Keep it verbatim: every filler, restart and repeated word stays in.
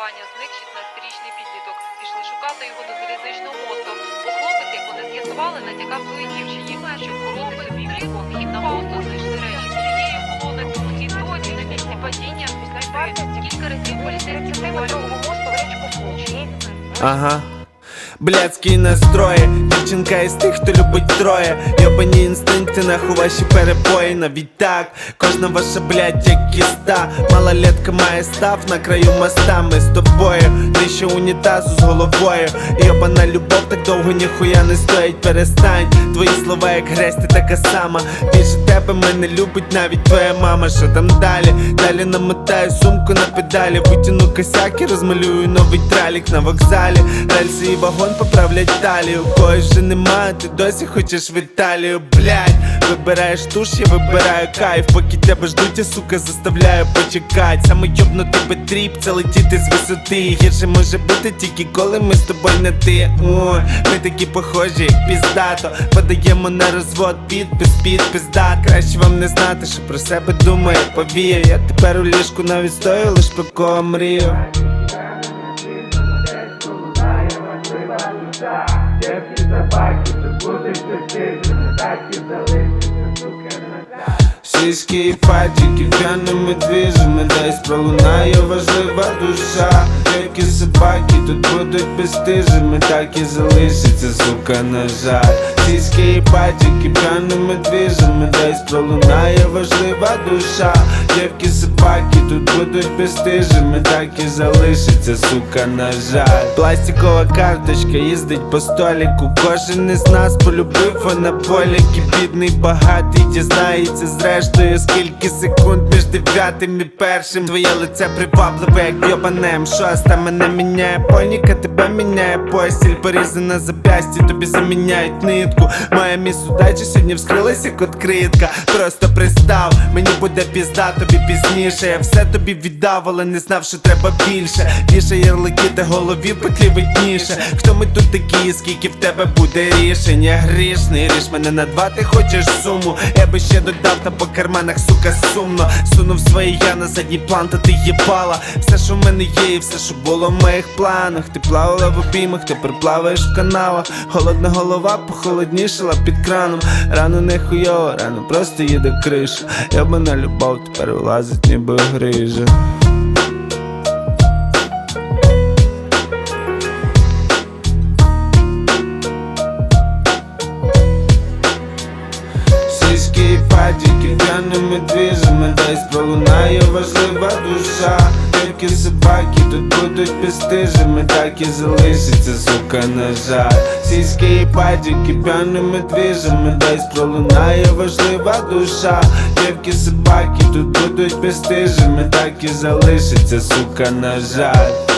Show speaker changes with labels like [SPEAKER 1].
[SPEAKER 1] Ваня зник шістнадцятирічний підліток. Пішли шукати його до залізничного мосту. Бо хлопець, як вони з'ясували, натякав своїй дівчині, щоб вколоти собі втрику, і на мосту знайшли речі. Цієї колони і тоді на місці падіння знайшли кілька разів поліцейські метрового мосту в річку Случ.
[SPEAKER 2] Ага. Блядські настрої, дівчинка із тих, хто любить троє. Йобані інстинкти, нахуй ваші перебої. Навіть так, кожна ваша блядь, як кіста. Малолетка має став на краю моста. Ми з тобою, нижче унітазу з головою. Йобана любов так довго ніхуя не стоїть. Перестань, твої слова як грязь, ти така сама. Більше тебе мене любить навіть твоя мама. Що там далі? Далі намотаю сумку на педалі. Витяну косяк і розмалюю новий тралік на вокзалі. Рельси і вагон поправлять талію. Когось вже нема, ти досі хочеш в Італію. Блядь, вибираєш туш, я вибираю кайф. Поки тебе ждуть, я, сука, заставляю почекать. Саме йобнутий потріб, це летіти з висоти. Гірше може бути тільки коли ми з тобою не ти. Ой, ми такі похожі, як піздато. Подаємо на розвод, підпис, підпис, да. Краще вам не знати, що про себе думає, повір. Я тепер у ліжку навіть стою, лиш про кого мрію.
[SPEAKER 3] Девки собаки, це будуть сусіди, не так і залишиться, сука, назад.
[SPEAKER 2] Сіськи і патіки, п'яними двіжами, десь пролунає важлива душа. Девки собаки, тут будуть безстижими, так і залишиться, сука, на жаль. Сіськи і патіки, п'яними двіжами, десь пролунає важлива душа. Девки собаки, тут будуть безстижими, так і залишиться, сука, на жаль. Пластикова карточка їздить по століку. Кожен із нас полюбив анаболіки. Бідний багатий дізнається зрештою, скільки секунд між дев'ятим і першим. Твоє лице привабливе, як йобанем шоста. Мене міняє поніка, тебе міняє постіль. Порізана зап'ястя, тобі заміняють нитку. Моя міс удачі сьогодні вскрилась як откритка. Просто пристав, мені буде пізда, тобі пізніше. Я все тобі віддав, але не знав, що треба більше. Більше ярлики та голові петлі видніше. Хто ми тут такі, скільки в тебе буде рішень? Я грішний, ріж мене на два, ти хочеш суму. Я би ще додав, та по карманах, сука, сумно. Сунув своє я на задній план, та ти їбала все, що в мене є, і все, що було в моїх планах. Ти плавала в обіймах, тепер плаваєш в каналах. Холодна голова похолоднішала під краном. Рано не хуйово, рано просто їде криша. Йобана любов тепер вилазить ніби грижа. Сіськи і патіки, п'яними двіжами, десь пролунає важлива душа. Девки собаки, тут будуть безстижими, так і залишиться, сука, на жаль. Сіськи і патіки, п'яними двіжами, десь пролунає важлива душа. Девки собаки, тут будуть безстижими, так і залишиться, сука, на жаль.